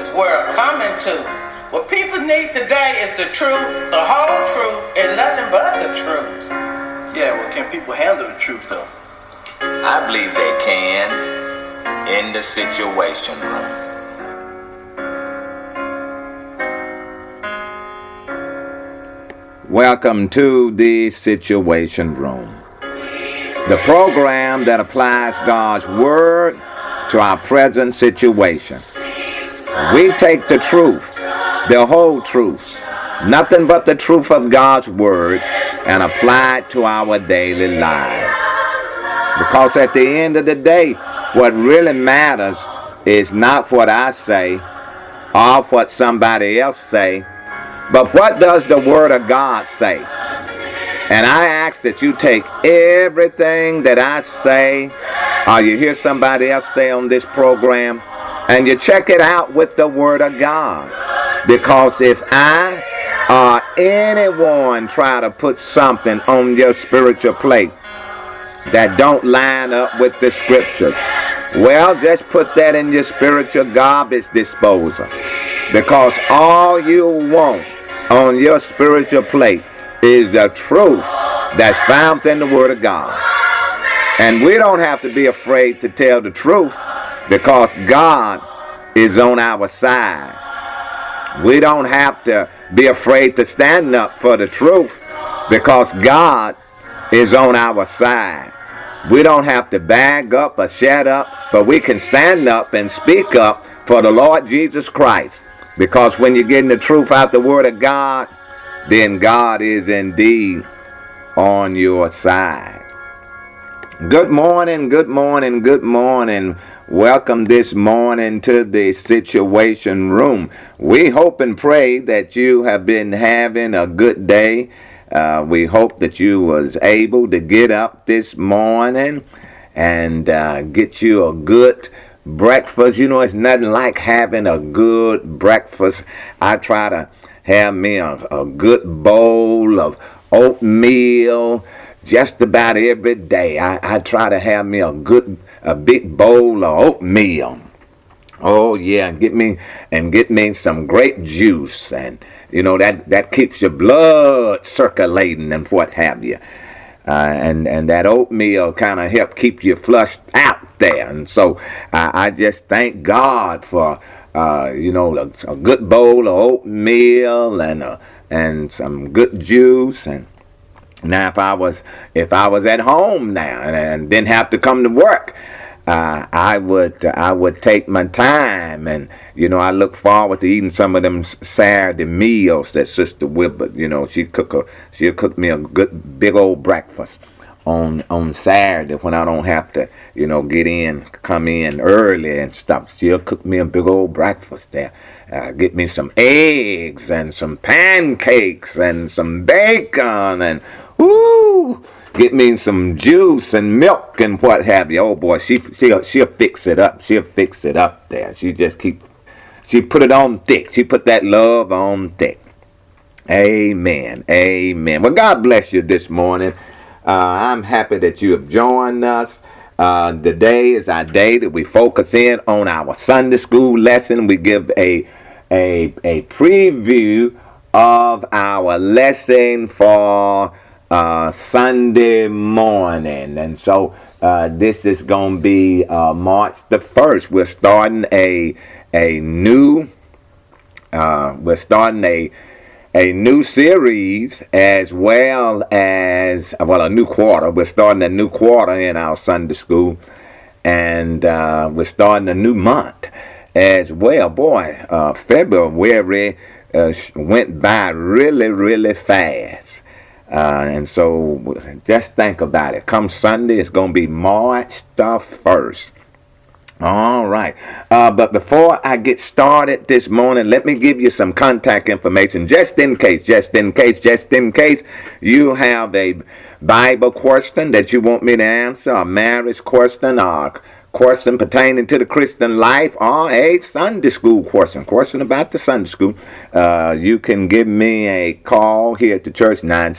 world coming to? What people need today is the truth, the whole truth, and nothing but the truth. Yeah, well, can people handle the truth, though? I believe they can in the Situation Room. Welcome to the Situation Room, the program that applies God's Word to our present situation. We take the truth, the whole truth, nothing but the truth of God's Word, and apply it to our daily lives. Because at the end of the day, what really matters is not what I say or what somebody else say, but what does the Word of God say? And I ask that you take everything that I say, or you hear somebody else say on this program, and you check it out with the Word of God. Because if I or anyone try to put something on your spiritual plate that don't line up with the Scriptures, well, just put that in your spiritual garbage disposal. Because all you want on your spiritual plate is the truth that's found in the Word of God. And we don't have to be afraid to tell the truth because God is on our side. We don't have to be afraid to stand up for the truth because God is on our side. We don't have to bag up or shut up, but we can stand up and speak up for the Lord Jesus Christ. Because when you're getting the truth out the Word of God, then God is indeed on your side. Good morning, good morning, good morning. Welcome this morning to the Situation Room. We hope and pray that you have been having a good day. We hope that you was able to get up this morning and get you a good breakfast. You know, it's nothing like having a good breakfast. I try to have me a good bowl of oatmeal just about every day. I try to have me a big bowl of oatmeal. Oh yeah, get me some grape juice, and you know that keeps your blood circulating and what have you. And that oatmeal kind of help keep you flushed out there. And so I just thank God for a good bowl of oatmeal and some good juice. And now if I was at home now and didn't have to come to work, I would take my time, and I look forward to eating some of them Saturday meals that Sister Wilbert, she'll cook me a good big old breakfast on Saturday when I don't have to come in early and stuff. She'll cook me a big old breakfast there. Get me some eggs and some pancakes and some bacon and get me some juice and milk and what have you. Oh boy, she'll fix it up. She'll fix it up there. She put it on thick. She put that love on thick. Amen. Amen. Well, God bless you this morning. I'm happy that you have joined us. Today is our day that we focus in on our Sunday school lesson. We give a preview of our lesson for Sunday morning. And so this is going to be March the 1st. We're starting a new series, as well as a new quarter. We're starting a new quarter in our Sunday school, and we're starting a new month as well. Boy, February went by really, really fast. And so just think about it. Come Sunday, it's going to be March the 1st. All right. But before I get started this morning, let me give you some contact information just in case you have a Bible question that you want me to answer, a marriage question, or question pertaining to the Christian life, or a Sunday school question about the Sunday school. You can give me a call here at the church,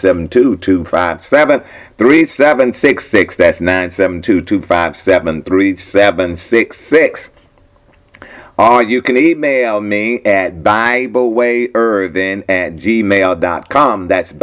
972-257-3766. That's 972-257-3766. Or you can email me at BibleWayIrvin@gmail.com. That's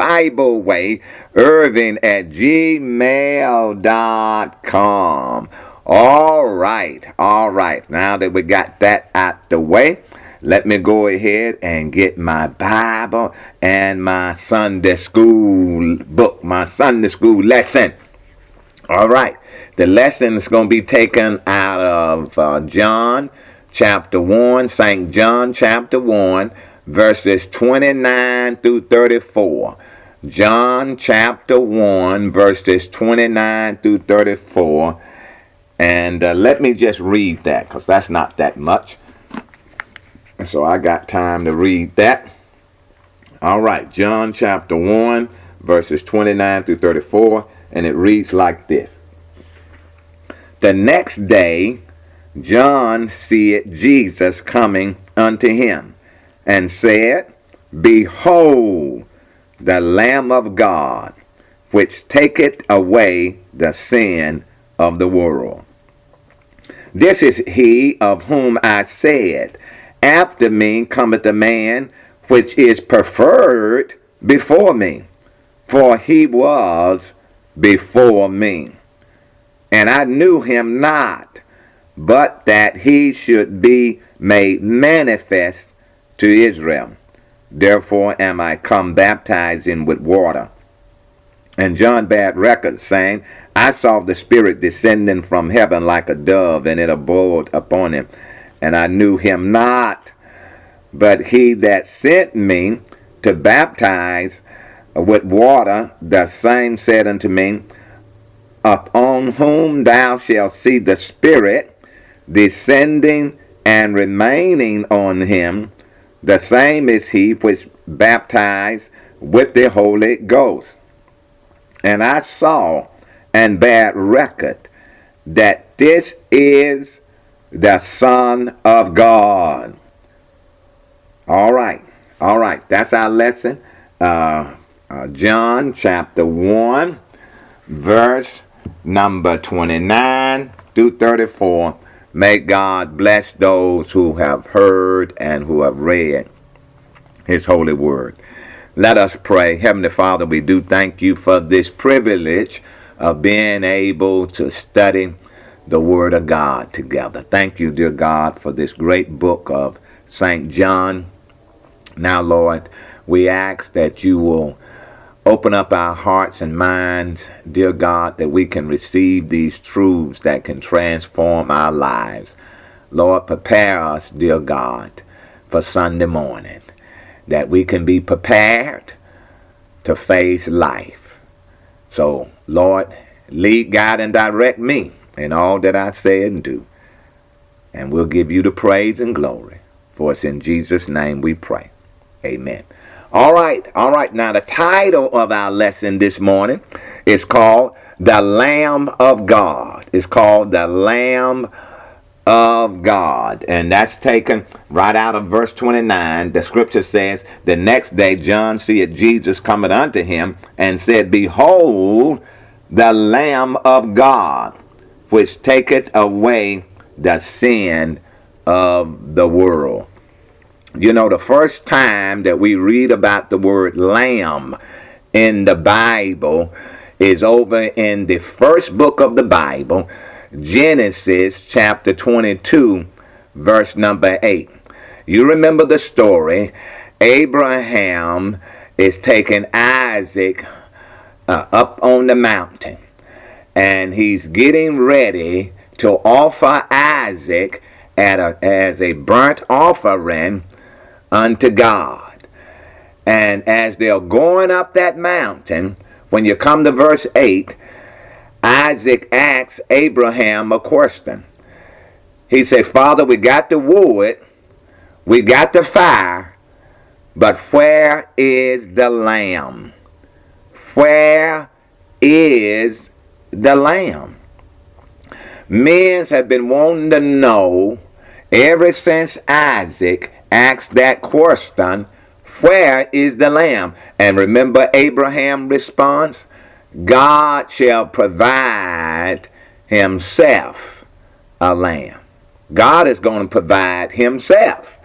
BibleWayIrvin@gmail.com. All right. Now that we got that out the way, let me go ahead and get my Bible and my Sunday school book, my Sunday school lesson. All right. The lesson is going to be taken out of John chapter 1, St. John chapter 1, verses 29 through 34. John chapter 1, verses 29 through 34. And let me just read that, because that's not that much. So I got time to read that. All right, John chapter 1, verses 29 through 34. And it reads like this. The next day, John seeth Jesus coming unto him, and said, Behold, the Lamb of God, which taketh away the sin of the world. This is he of whom I said, After me cometh a man which is preferred before me, for he was before me. And I knew him not, but that he should be made manifest to Israel. Therefore am I come baptizing with water. And John bare record, saying, I saw the Spirit descending from heaven like a dove, and it abode upon him. And I knew him not, but he that sent me to baptize with water, the same said unto me, Upon whom thou shalt see the Spirit descending and remaining on him, the same is he which baptized with the Holy Ghost. And I saw and bare record that this is the Son of God. All right. That's our lesson. John chapter 1, verse number 29 through 34. May God bless those who have heard and who have read his holy word. Let us pray. Heavenly Father, we do thank you for this privilege of being able to study the word of God together. Thank you, dear God, for this great book of St. John. Now, Lord, we ask that you will open up our hearts and minds, dear God, that we can receive these truths that can transform our lives. Lord, prepare us, dear God, for Sunday morning, that we can be prepared to face life. So, Lord, lead, guide, and direct me in all that I say and do. And we'll give you the praise and glory. For it's in Jesus' name we pray. Amen. All right. Now, the title of our lesson this morning is called The Lamb of God. It's called The Lamb of God. And that's taken right out of verse 29. The scripture says, The next day John seeth Jesus coming unto him, and said, Behold, the Lamb of God, which taketh away the sin of the world. You know, the first time that we read about the word lamb in the Bible is over in the first book of the Bible, Genesis chapter 22, verse number 8. You remember the story. Abraham is taking Isaac up on the mountain, and he's getting ready to offer Isaac as a burnt offering unto God. And as they're going up that mountain, when you come to verse 8, Isaac asks Abraham a question. He said, Father, we got the wood, we got the fire, but where is the lamb? Where is the lamb? Men have been wanting to know ever since Isaac asked that question, where is the lamb? And remember Abraham's response? God shall provide himself a lamb. God is going to provide himself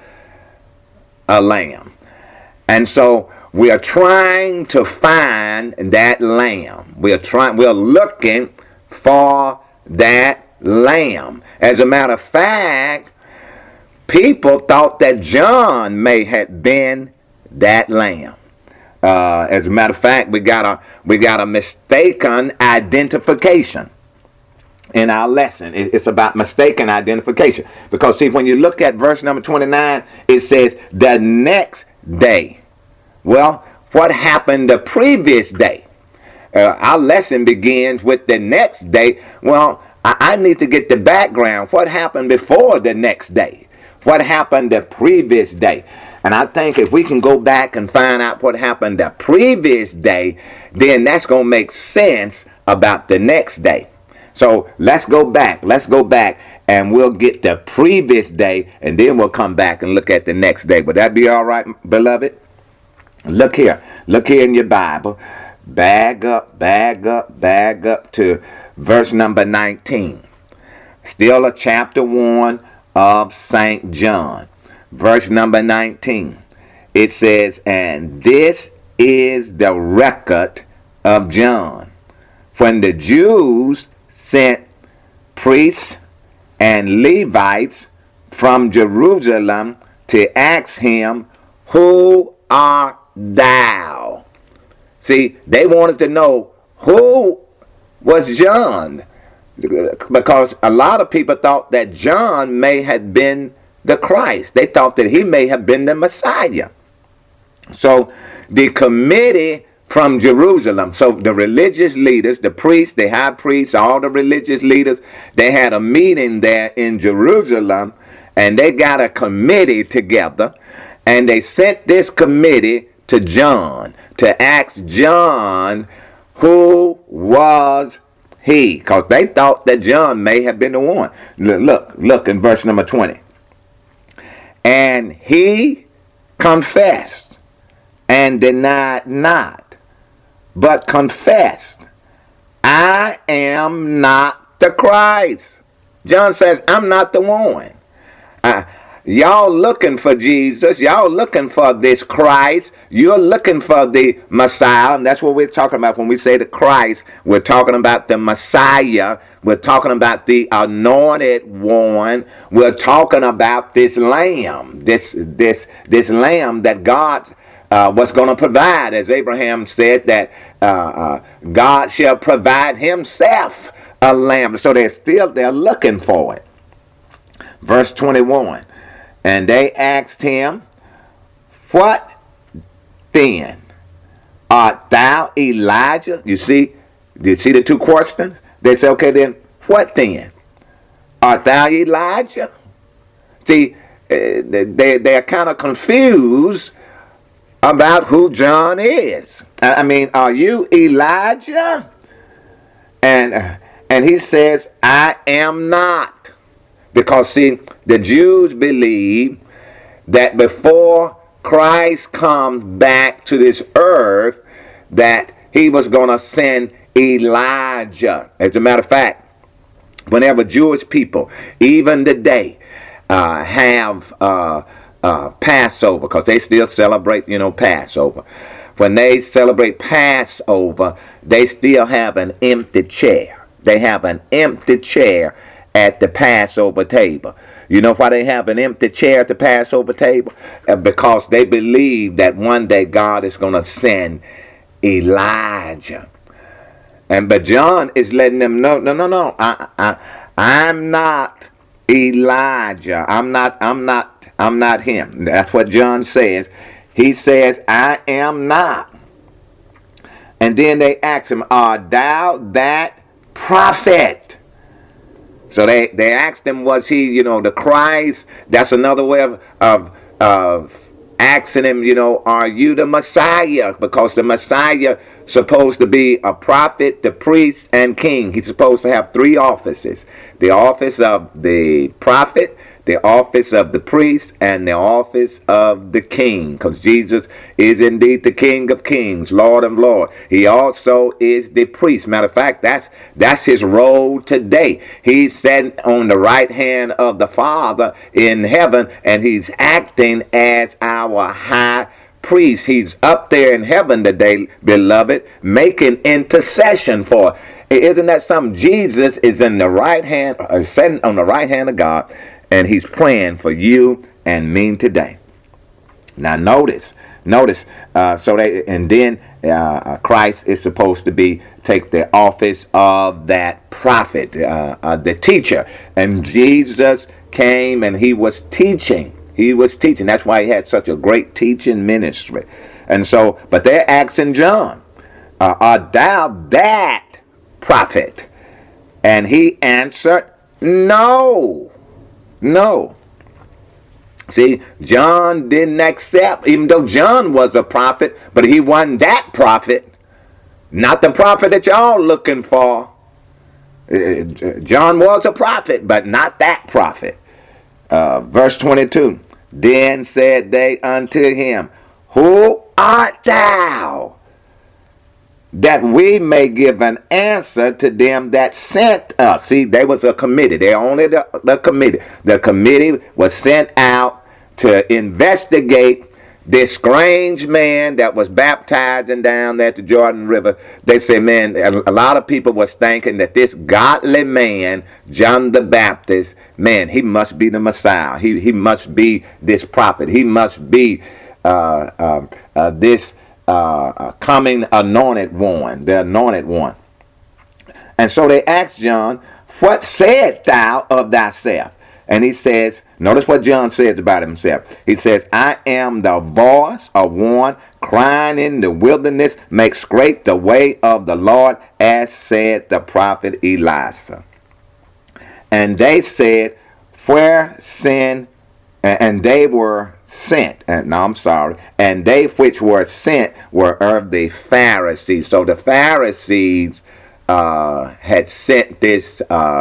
a lamb. And so we are trying to find that lamb. We're looking for that lamb. As a matter of fact, people thought that John may have been that lamb. As a matter of fact, we got a mistaken identification in our lesson. It's about mistaken identification. Because see, when you look at verse number 29, it says the next day. Well, what happened the previous day? Our lesson begins with the next day. Well, I need to get the background. What happened before the next day? What happened the previous day? And I think if we can go back and find out what happened the previous day, then that's going to make sense about the next day. So let's go back. And we'll get the previous day, and then we'll come back and look at the next day. Would that be all right, beloved? Look here in your Bible. Bag up to verse number 19. Still a chapter 1 of St. John. Verse number 19. It says, and this is the record of John. When the Jews sent priests and Levites from Jerusalem to ask him, who art thou? See, they wanted to know who was John, because a lot of people thought that John may have been the Christ. They thought that he may have been the Messiah. So the committee from Jerusalem, so the religious leaders, the priests, the high priests, all the religious leaders, they had a meeting there in Jerusalem, and they got a committee together, and they sent this committee to John to ask John who was he, because they thought that John may have been the one. Look in verse number 20. And he confessed and denied not, but confessed, I am not the Christ. John says, I'm not the one. Y'all looking for Jesus. Y'all looking for this Christ. You're looking for the Messiah. And that's what we're talking about when we say the Christ. We're talking about the Messiah. We're talking about the anointed one. We're talking about this lamb. This lamb that God was going to provide. As Abraham said that God shall provide himself a lamb. So they're looking for it. Verse 21. And they asked him, what then? Art thou Elijah? You see the two questions? They say, okay, then what then? Art thou Elijah? See, they're kind of confused about who John is. I mean, are you Elijah? And he says, I am not. Because, see, the Jews believe that before Christ comes back to this earth, that he was going to send Elijah. As a matter of fact, whenever Jewish people, even today, have Passover, because they still celebrate, Passover. When they celebrate Passover, they still have an empty chair. They have an empty chair at the Passover table. You know why they have an empty chair at the Passover table? Because they believe that one day God is going to send Elijah. But John is letting them know, no. I'm not Elijah. I'm not him. That's what John says. He says, I am not. And then they ask him, art thou that prophet? So they asked him, was he, the Christ? That's another way of asking him, are you the Messiah? Because the Messiah supposed to be a prophet, the priest, and king. He's supposed to have three offices. The office of the prophet, the office of the priest and the office of the king, because Jesus is indeed the King of Kings, Lord of Lords. He also is the priest. Matter of fact, that's his role today. He's sitting on the right hand of the Father in heaven, and he's acting as our high priest. He's up there in heaven today, beloved, making intercession for. Isn't that something? Jesus is in the right hand, sitting on the right hand of God, and he's praying for you and me today. Now notice. Then Christ is supposed to take the office of that prophet, the teacher, and Jesus came and he was teaching. That's why he had such a great teaching ministry. And so, but they're asking John, art thou that prophet? And he answered, no. See, John didn't accept, even though John was a prophet, but he wasn't that prophet. Not the prophet that y'all looking for. John was a prophet, but not that prophet. Verse 22, then said they unto him, who art thou? That we may give an answer to them that sent us. See, there was a committee. They're only the committee. The committee was sent out to investigate this strange man that was baptizing down there at the Jordan River. They say, man, a lot of people was thinking that this godly man, John the Baptist, man, he must be the Messiah. He must be this prophet. He must be this coming anointed one, the anointed one. And so they asked John, what said thou of thyself? And he says, notice what John says about himself. He says, I am the voice of one crying in the wilderness, make straight the way of the Lord, as said the prophet Elisha. And they said, where sin, and they were sent, and they which were sent were of the Pharisees. So the Pharisees had sent this,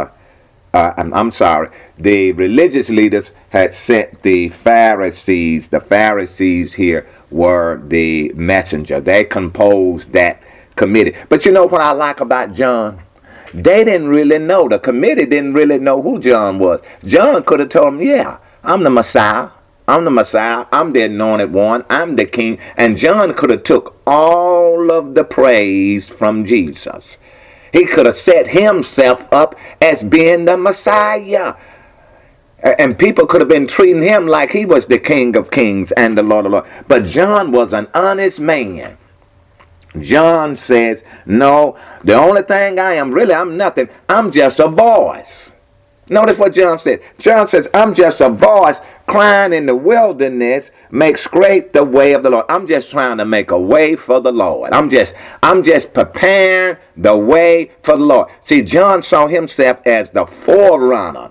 the religious leaders had sent the Pharisees. The Pharisees here were the messenger. They composed that committee. But you know what I like about John? They didn't really know. The committee didn't really know who John was. John could have told them, yeah, I'm the Messiah. I'm the anointed one. I'm the king. And John could have took all of the praise from Jesus. He could have set himself up as being the Messiah. And people could have been treating him like he was the King of Kings and the Lord of Lords. But John was an honest man. John says, no, the only thing I'm nothing. I'm just a voice. Notice what John said. John says, I'm just a voice crying in the wilderness, make straight the way of the Lord. I'm just trying to make a way for the Lord. I'm just preparing the way for the Lord. See, John saw himself as the forerunner,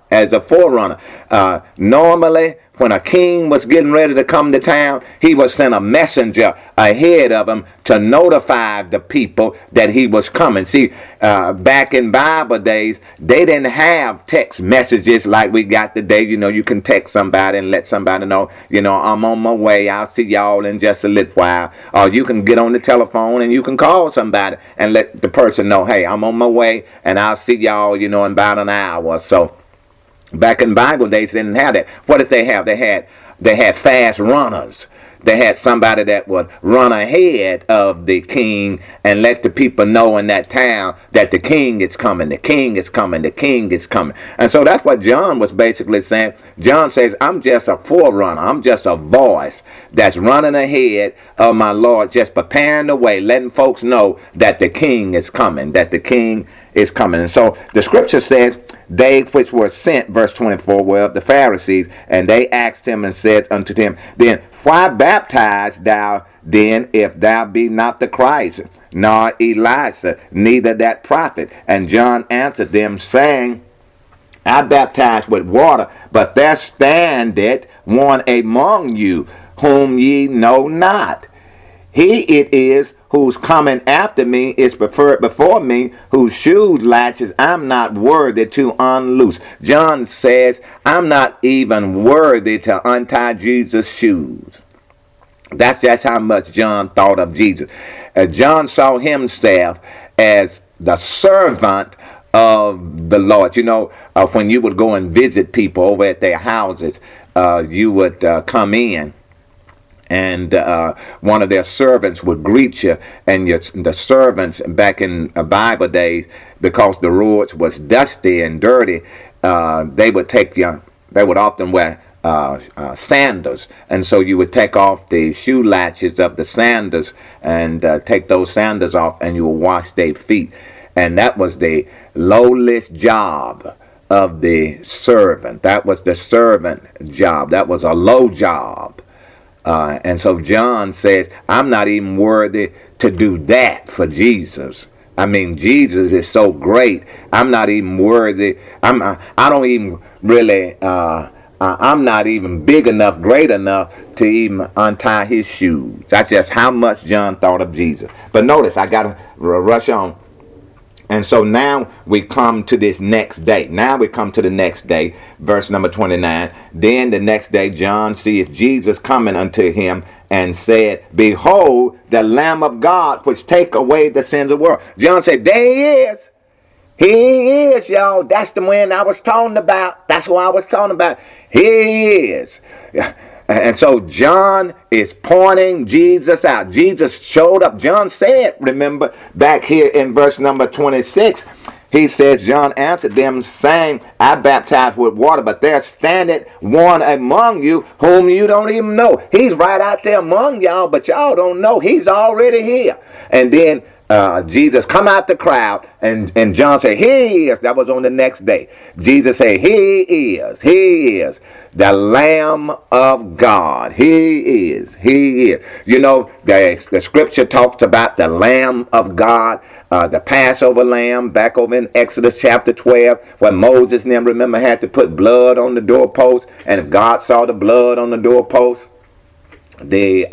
normally, when a king was getting ready to come to town, he would send a messenger ahead of him to notify the people that he was coming. See, back in Bible days, they didn't have text messages like we got today. You know, you can text somebody and let somebody know, I'm on my way. I'll see y'all in just a little while. Or you can get on the telephone and you can call somebody and let the person know, hey, I'm on my way and I'll see y'all, in about an hour or so. Back in Bible days, they didn't have that. What did they have? They had fast runners. They had somebody that would run ahead of the king and let the people know in that town that the king is coming, the king is coming, the king is coming. And so that's what John was basically saying. John says, I'm just a forerunner. I'm just a voice that's running ahead of my Lord, just preparing the way, letting folks know that the king is coming, that the king is coming. And so the scripture says, they which were sent, verse 24, were of the Pharisees, and they asked him and said unto them, then why baptizest thou then, if thou be not the Christ, nor Elisha, neither that prophet? And John answered them, saying, I baptize with water, but there standeth one among you, whom ye know not, He it is who's coming after me is preferred before me, whose shoes latches I'm not worthy to unloose. John says, I'm not even worthy to untie Jesus' shoes. That's just how much John thought of Jesus. John saw himself as the servant of the Lord. You know, when you would go and visit people over at their houses, you would come in, and one of their servants would greet you, and the servants back in Bible days, because the roads was dusty and dirty, they would often wear sandals, and so you would take off the shoe latches of the sandals and take those sandals off, and you would wash their feet. And that was the lowest job of the servant. That was the servant job. That was a low job. And so John says, I'm not even worthy to do that for Jesus. I mean, Jesus is so great. I'm not even worthy. I'm not even big enough, great enough to even untie his shoes. That's just how much John thought of Jesus. But notice, I got to rush on. And so now we come to this next day. Now we come to the next day, verse number 29. Then the next day John seeth Jesus coming unto him and said, Behold, the Lamb of God, which take away the sins of the world. John said, there he is. He is, y'all. That's the one I was talking about. That's what I was talking about. He is. And so John is pointing Jesus out. Jesus showed up. John said, remember, back here in verse number 26, he says, John answered them, saying, I baptize with water, but there standeth one among you whom you don't even know. He's right out there among y'all, but y'all don't know. He's already here. And then Jesus come out the crowd, and John said, he is. That was on the next day. Jesus said, he is the Lamb of God. He is. You know, the scripture talks about the Lamb of God, the Passover lamb, back over in Exodus chapter 12, where Moses and them, remember, had to put blood on the doorpost, and if God saw the blood on the doorpost, the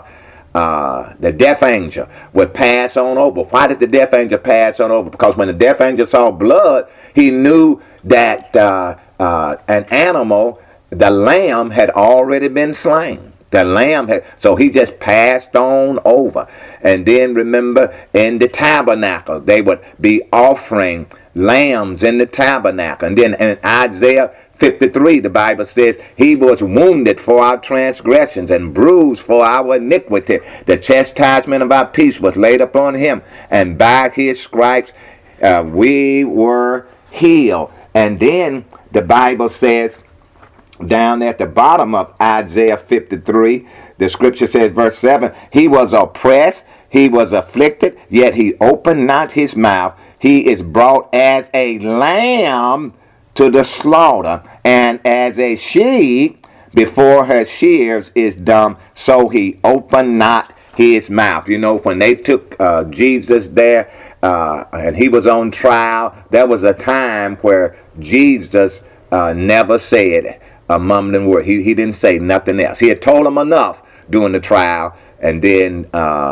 death angel would pass on over. Why did the death angel pass on over? Because when the death angel saw blood, he knew that an animal, the lamb, had already been slain. The lamb had, so he just passed on over. And then remember, in the tabernacle, they would be offering lambs in the tabernacle. And then in Isaiah 53, the Bible says, he was wounded for our transgressions and bruised for our iniquity. The chastisement of our peace was laid upon him, and by his stripes we were healed. And then the Bible says, down at the bottom of Isaiah 53, the scripture says, verse 7, he was oppressed, he was afflicted, yet he opened not his mouth. He is brought as a lamb to the slaughter, and as a sheep before her shears is dumb, so he opened not his mouth. You know, when they took Jesus there and he was on trial, there was a time where Jesus never said a mumbling word. He didn't say nothing else. He had told them enough during the trial, and then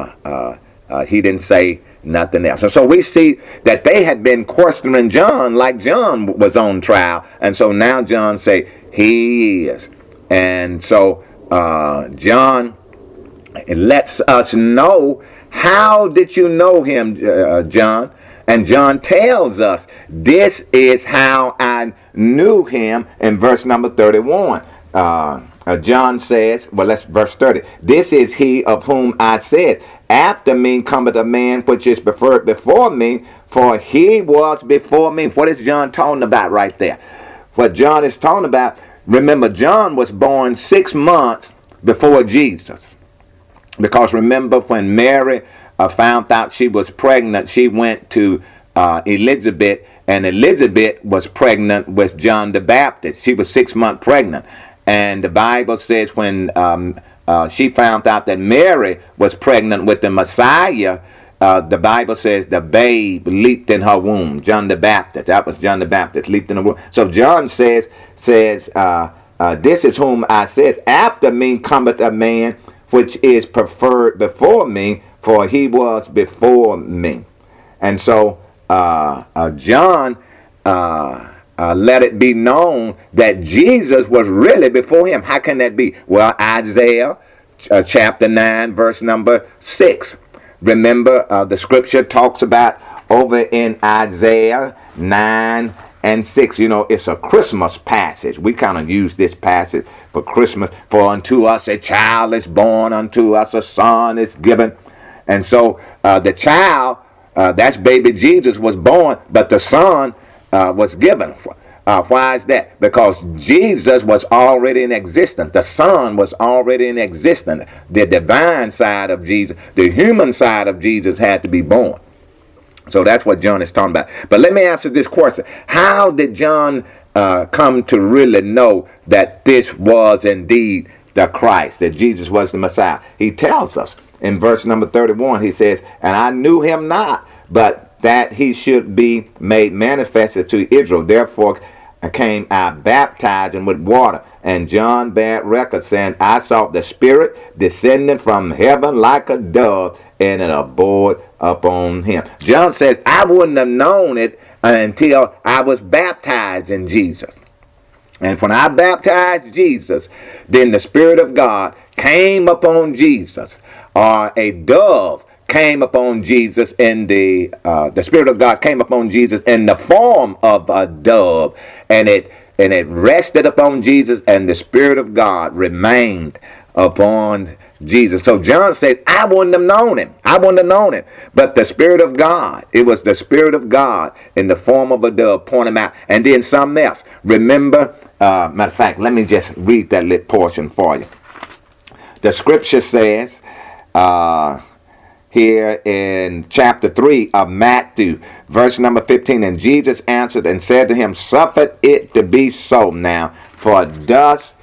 he didn't say nothing else. And so we see that they had been questioning John like John was on trial. And so now John say, he is. And so John lets us know, how did you know him, John? And John tells us, this is how I knew him in verse number 31. John says, well, let's verse 30. This is he of whom I said, after me cometh a man which is preferred before me, for he was before me. What is John talking about right there? What John is talking about, remember, John was born 6 months before Jesus. Because remember, when Mary found out she was pregnant, she went to Elizabeth, and Elizabeth was pregnant with John the Baptist. She was 6 months pregnant. And the Bible says when she found out that Mary was pregnant with the Messiah, the Bible says the babe leaped in her womb. John the Baptist. That was John the Baptist, leaped in the womb. So John says, this is whom I said, after me cometh a man which is preferred before me, for he was before me. And so John let it be known that Jesus was really before him. How can that be? Well, Isaiah chapter 9, verse number 6. Remember, the scripture talks about over in Isaiah 9 and 6. You know, it's a Christmas passage. We kind of use this passage for Christmas. For unto us a child is born, unto us a son is given. And so the child, that's baby Jesus, was born, but the son was given. Why is that? Because Jesus was already in existence. The Son was already in existence. The divine side of Jesus, the human side of Jesus had to be born. So that's what John is talking about. But let me answer this question. How did John come to really know that this was indeed the Christ, that Jesus was the Messiah? He tells us in verse number 31, he says, and I knew him not, but that he should be made manifested to Israel. Therefore came I baptizing with water. And John bare record, saying, I saw the Spirit descending from heaven like a dove, and it abode upon him. John says, I wouldn't have known it until I was baptized in Jesus. And when I baptized Jesus, then the Spirit of God came upon Jesus, or a dove came upon Jesus in the Spirit of God came upon Jesus in the form of a dove, and it rested upon Jesus, and the Spirit of God remained upon Jesus. So John said, I wouldn't have known him. I wouldn't have known him. But the Spirit of God, it was the Spirit of God in the form of a dove pointing him out. And then something else. Remember, matter of fact, let me just read that little portion for you. The scripture says, here in chapter 3 of Matthew, verse number 15, and Jesus answered and said to him, suffer it to be so now, for thus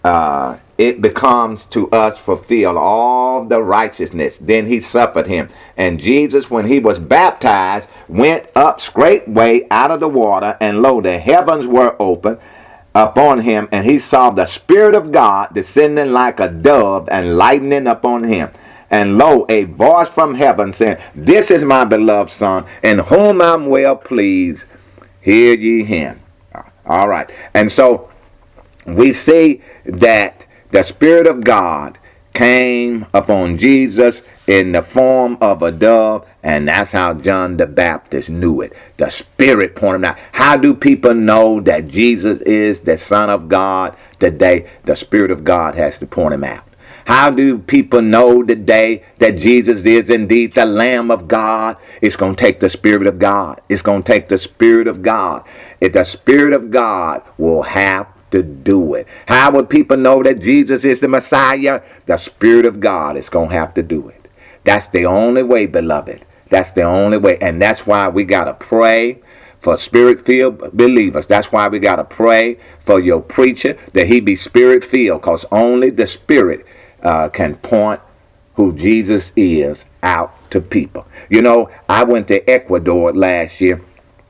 it becomes to us fulfill all the righteousness. Then he suffered him. And Jesus, when he was baptized, went up straightway out of the water, and lo, the heavens were open upon him, and he saw the Spirit of God descending like a dove and lightning upon him. And lo, a voice from heaven saying, this is my beloved Son, in whom I'm well pleased. Hear ye him. All right. And so we see that the Spirit of God came upon Jesus in the form of a dove, and that's how John the Baptist knew it. The Spirit pointed him out. How do people know that Jesus is the Son of God today? The Spirit of God has to point him out. How do people know today that Jesus is indeed the Lamb of God? It's going to take the Spirit of God. It's going to take the Spirit of God. If the Spirit of God will have to do it. How would people know that Jesus is the Messiah? The Spirit of God is going to have to do it. That's the only way, beloved. That's the only way. And that's why we got to pray for Spirit-filled believers. That's why we got to pray for your preacher, that he be Spirit-filled, because only the Spirit can point who Jesus is out to people. You know, I went to Ecuador last year,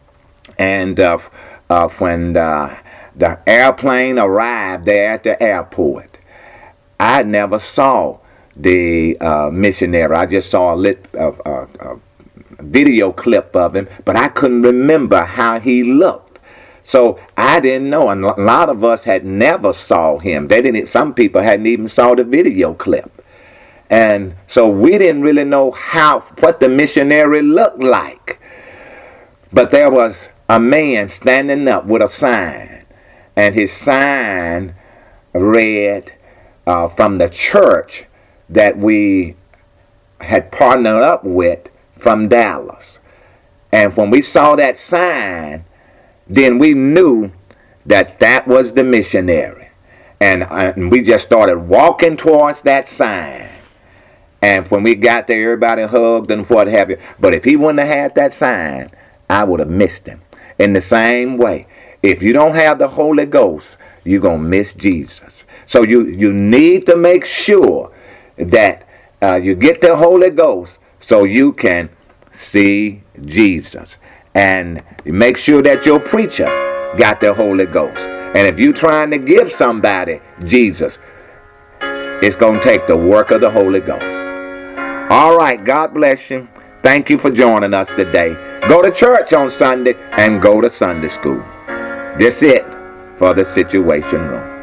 and when the airplane arrived there at the airport, I never saw the missionary. I just saw a video clip of him, but I couldn't remember how he looked. So I didn't know, and a lot of us had never saw him. Some people hadn't even saw the video clip. And so we didn't really know what the missionary looked like. But there was a man standing up with a sign, and his sign read from the church that we had partnered up with from Dallas. And when we saw that sign, then we knew that that was the missionary. And we just started walking towards that sign. And when we got there, everybody hugged and what have you. But if he wouldn't have had that sign, I would have missed him. In the same way, if you don't have the Holy Ghost, you're going to miss Jesus. So you need to make sure that you get the Holy Ghost so you can see Jesus. And make sure that your preacher got the Holy Ghost. And if you're trying to give somebody Jesus, It's going to take the work of the Holy Ghost. All right, God bless you. Thank you for joining us today. Go to church on Sunday and go to Sunday school. That's it for the Situation Room.